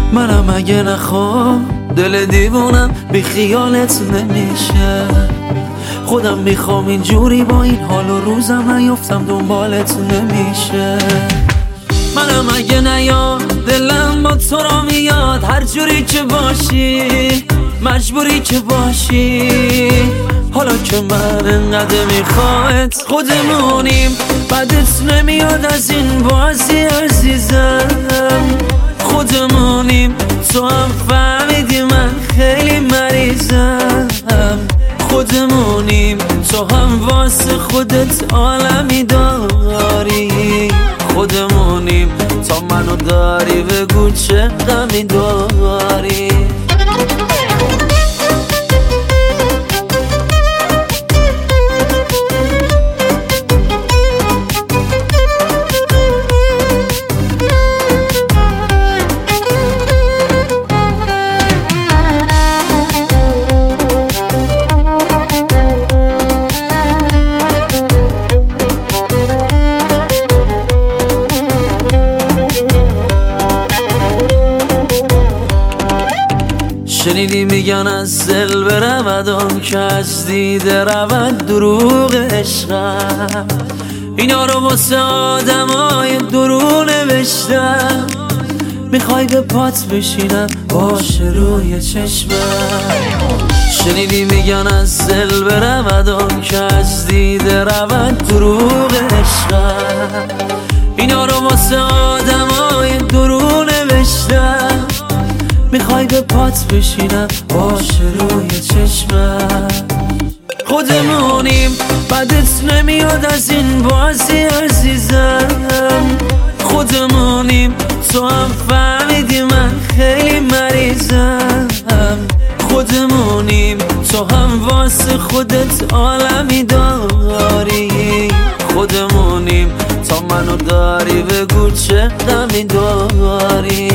منم اگه نخوام دل دیوونم بی خیالت نمیشه. خودم میخوام اینجوری با این حال و روزم نیفتم دنبالت نمیشه. منم اگه نیاد دلم با تو را میاد، هر جوری که باشی مجبوری که باشی. حالا که من انقدر میخواد خودمونیم، بدت نمیاد از این بازی عزیزم. خودمونیم تو هم فهمیدی من خیلی مریضم. خودمونیم تو هم واسه خودت عالمی داری. خودمونیم تا منو داری بگو چه غمی داری. شنیدی میگن از دل برودم که از دیده رود دروغ عشقم. اینا رو واسه آدمای درو نوشتم. میخوای به پات بشینم باشه روی چشمم. شنیدی میگن از دل برودم که از دیده رود دروغ عشقم. اینا رو واسه آدمای درو نوشتم. میخوای به پات بشینم باشه روی چشمم. خودمونیم بدت نمیاد از این بازی عزیزم. خودمونیم تو هم فهمیدی من خیلی مریضم. خودمونیم تو هم واسه خودت عالمی داری. خودمونیم تا منو داری بگو چه غمی داری.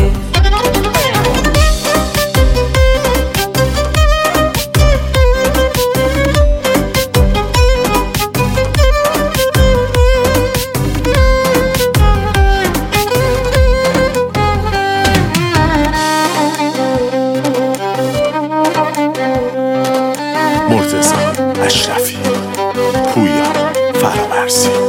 مرتضی اشرفی، پویا فرامرزی.